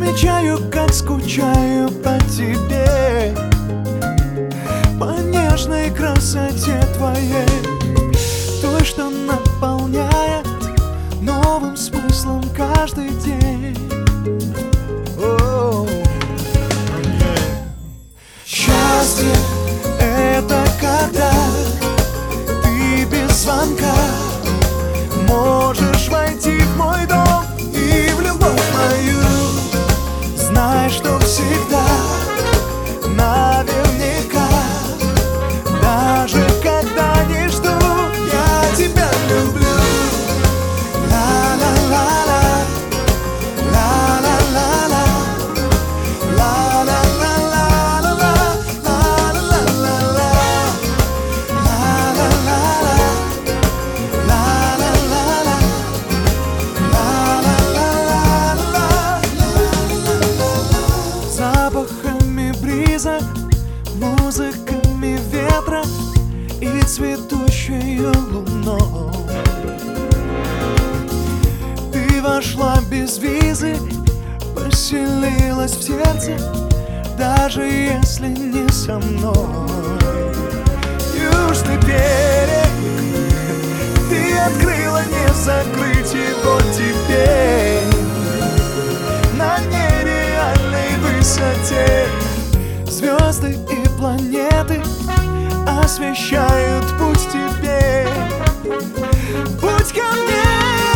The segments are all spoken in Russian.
замечаю, как скучаю по тебе, по нежной красоте твоей, той, что наполняет новым смыслом каждый день. Счастье — это когда ты без звонка можешь войти в мой дом и в любовь мою. Знай, что всегда, наверняка, даже когда не жду, я тебя люблю. Ла-ла-ла-ла, ла-ла-ла-ла, ла-ла-ла-ла-ла, ла-ла-ла-ла-ла, ла-ла-ла-ла, запахами бриза, музыками ветра и цветущей луной. Ты вошла без визы, поселилась в сердце, даже если не со мной. Южный берег ты открыла, не закрыть его теперь. На нереальной высоте звезды и планеты освещают путь тебе, путь ко мне.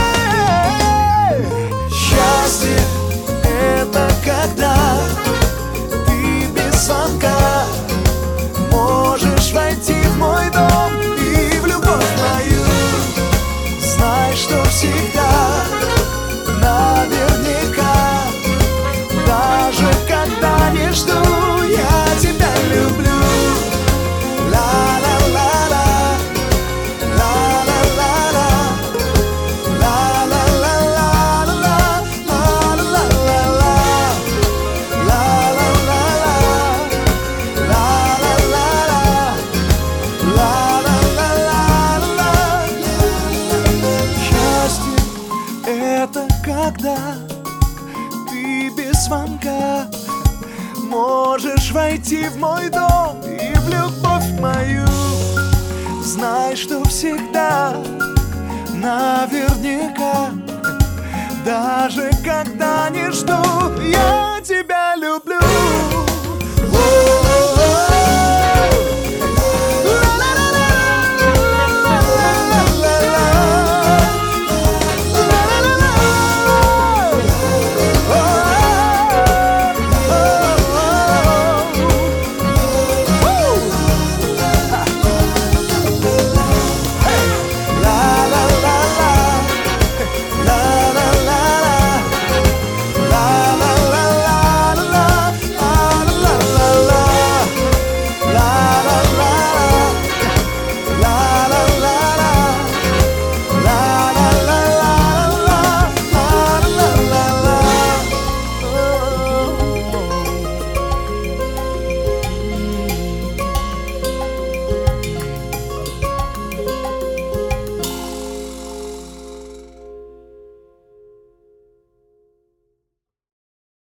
Счастье — это когда ты без звонка можешь войти в мой дом и в любовь мою. Знай, что всегда, наверняка, даже когда не жду, я тебя люблю. Ла-ла-ла-ла, ла-ла-ла-ла, ла-ла-ла-ла-ла, ла-ла-ла-ла-ла, ла-ла-ла-ла. Счастье — это когда ты без звонка можешь войти в мой дом и в любовь мою. Знай, что всегда, наверняка, даже когда не жду,